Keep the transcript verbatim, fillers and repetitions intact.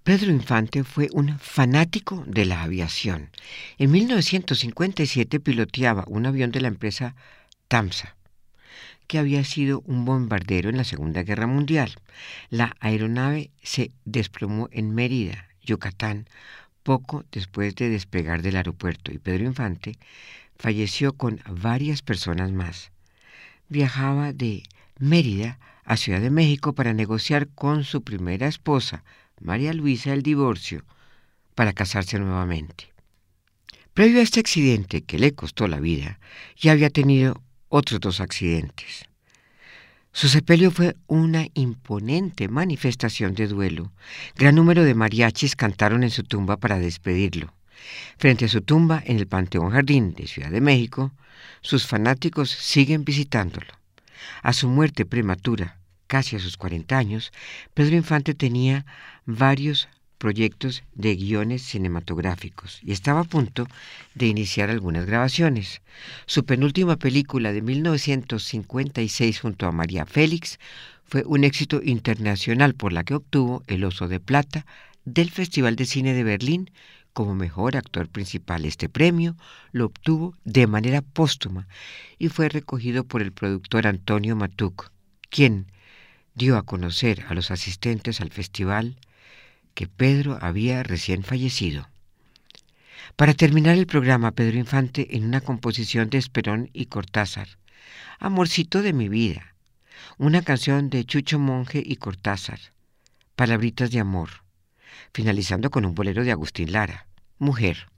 Pedro Infante fue un fanático de la aviación. En mil novecientos cincuenta y siete piloteaba un avión de la empresa TAMSA, que había sido un bombardero en la Segunda Guerra Mundial. La aeronave se desplomó en Mérida, Yucatán, poco después de despegar del aeropuerto, y Pedro Infante falleció con varias personas más. Viajaba de Mérida a Ciudad de México para negociar con su primera esposa, María Luisa, el divorcio, para casarse nuevamente. Previo a este accidente que le costó la vida, ya había tenido otros dos accidentes. Su sepelio fue una imponente manifestación de duelo. Gran número de mariachis cantaron en su tumba para despedirlo. Frente a su tumba, en el Panteón Jardín de Ciudad de México, sus fanáticos siguen visitándolo. A su muerte prematura, casi a sus cuarenta años, Pedro Infante tenía varios proyectos de guiones cinematográficos y estaba a punto de iniciar algunas grabaciones. Su penúltima película de mil novecientos cincuenta y seis junto a María Félix fue un éxito internacional, por la que obtuvo el Oso de Plata del Festival de Cine de Berlín como mejor actor principal. Este premio lo obtuvo de manera póstuma y fue recogido por el productor Antonio Matuc, quien dio a conocer a los asistentes al festival que Pedro había recién fallecido. Para terminar el programa, Pedro Infante, en una composición de Esperón y Cortázar, Amorcito de mi vida, una canción de Chucho Monje y Cortázar, Palabritas de amor, finalizando con un bolero de Agustín Lara, Mujer.